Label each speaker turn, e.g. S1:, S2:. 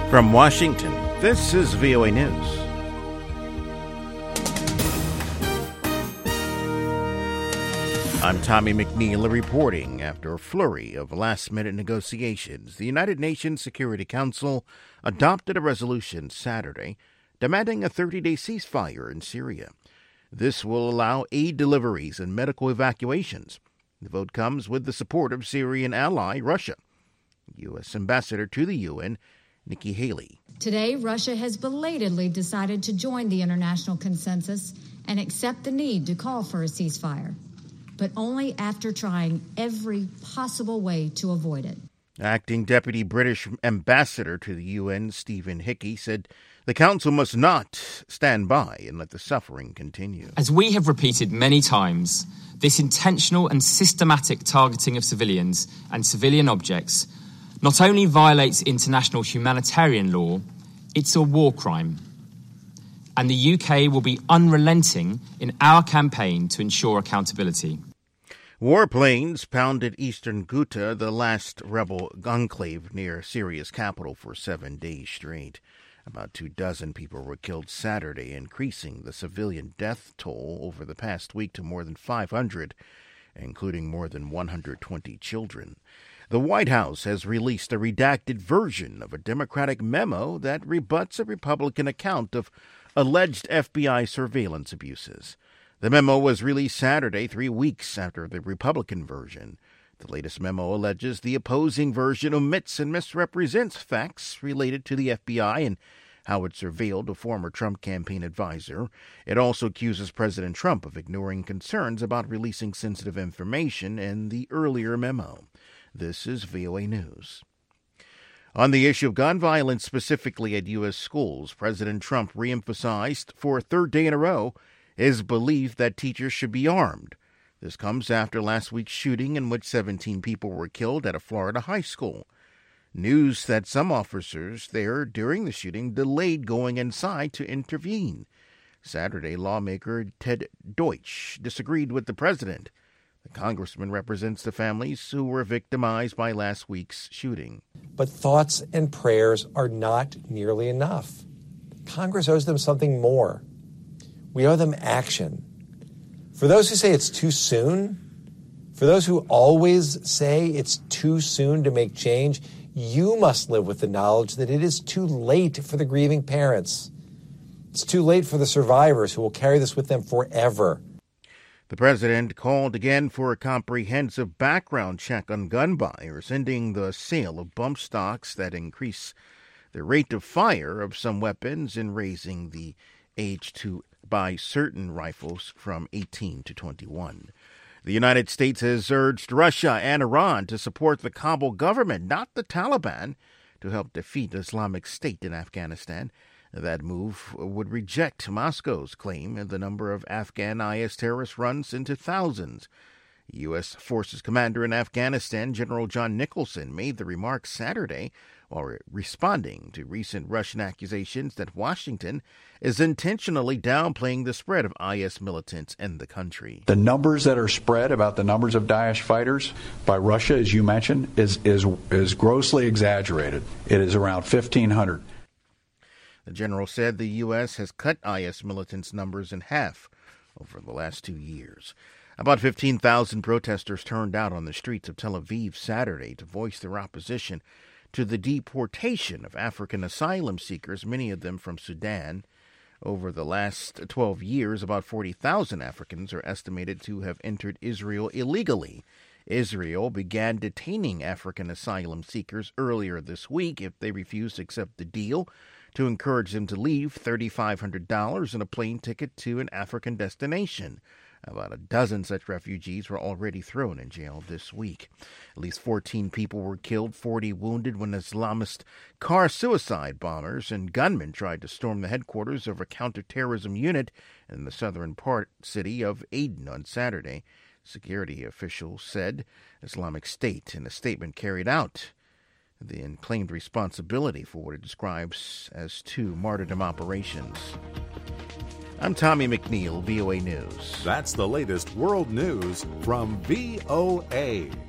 S1: From Washington, this is VOA News. I'm Tommy McNeil reporting. After a flurry of last-minute negotiations, the United Nations Security Council adopted a resolution Saturday demanding a 30-day ceasefire in Syria. This will allow aid deliveries and medical evacuations. The vote comes with the support of Syrian ally Russia. U.S. Ambassador to the UN, Nikki Haley.
S2: Today, Russia has belatedly decided to join the international consensus and accept the need to call for a ceasefire, but only after trying every possible way to avoid it.
S1: Acting Deputy British Ambassador to the UN, Stephen Hickey, said the Council must not stand by and let the suffering continue.
S3: As we have repeated many times, this intentional and systematic targeting of civilians and civilian objects not only violates international humanitarian law, it's a war crime. And the UK will be unrelenting in our campaign to ensure accountability.
S1: Warplanes pounded eastern Ghouta, the last rebel enclave near Syria's capital, for 7 days straight. About 24 people were killed Saturday, increasing the civilian death toll over the past week to more than 500, including more than 120 children. The White House has released a redacted version of a Democratic memo that rebuts a Republican account of alleged FBI surveillance abuses. The memo was released Saturday, 3 weeks after the Republican version. The latest memo alleges the opposing version omits and misrepresents facts related to the FBI and how it surveilled a former Trump campaign advisor. It also accuses President Trump of ignoring concerns about releasing sensitive information in the earlier memo. This is VOA News. On the issue of gun violence, specifically at U.S. schools, President Trump reemphasized for a third day in a row his belief that teachers should be armed. This comes after last week's shooting in which 17 people were killed at a Florida high school. News that some officers there during the shooting delayed going inside to intervene. Saturday, lawmaker Ted Deutsch disagreed with the president. The congressman represents the families who were victimized by last week's shooting.
S4: But thoughts and prayers are not nearly enough. Congress owes them something more. We owe them action. For those who say it's too soon, for those who always say it's too soon to make change, you must live with the knowledge that it is too late for the grieving parents. It's too late for the survivors who will carry this with them forever.
S1: The president called again for a comprehensive background check on gun buyers, ending the sale of bump stocks that increase the rate of fire of some weapons and raising the age to buy certain rifles from 18 to 21. The United States has urged Russia and Iran to support the Kabul government, not the Taliban, to help defeat Islamic State in Afghanistan. That move would reject Moscow's claim that the number of Afghan IS terrorists runs into thousands. U.S. Forces Commander in Afghanistan, General John Nicholson, made the remarks Saturday while responding to recent Russian accusations that Washington is intentionally downplaying the spread of IS militants in the country.
S5: The numbers that are spread about the numbers of Daesh fighters by Russia, as you mentioned, is grossly exaggerated. It is around 1,500.
S1: The general said the U.S. has cut IS militants' numbers in half over the last 2 years. About 15,000 protesters turned out on the streets of Tel Aviv Saturday to voice their opposition to the deportation of African asylum seekers, many of them from Sudan. Over the last 12 years, about 40,000 Africans are estimated to have entered Israel illegally. Israel began detaining African asylum seekers earlier this week if they refused to accept the deal to encourage them to leave $3,500 and a plane ticket to an African destination. About a dozen such refugees were already thrown in jail this week. At least 14 people were killed, 40 wounded when Islamist car suicide bombers and gunmen tried to storm the headquarters of a counterterrorism unit in the southern city of Aden on Saturday. Security officials said Islamic State, in a statement, carried out and claimed responsibility for what it describes as 2 martyrdom operations. I'm Tommy McNeil, VOA News.
S6: That's the latest world news from VOA.